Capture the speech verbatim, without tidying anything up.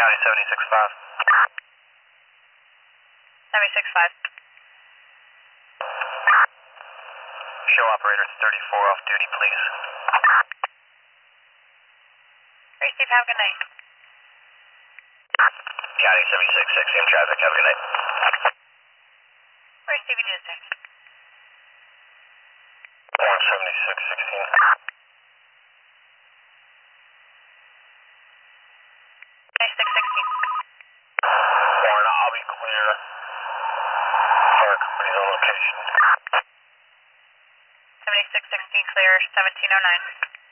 County seventy-six five. seventy-six five. Show operator thirty-four off duty, please. Hey, Steve, have a good night. County seventy-six six in traffic, have a good night. Where's Stevie Tuesday? one seventy-six sixteen. seventy-six sixteen. Warren, I'll be clear for our company's own location. seventy-six sixteen clear, seventeen oh nine.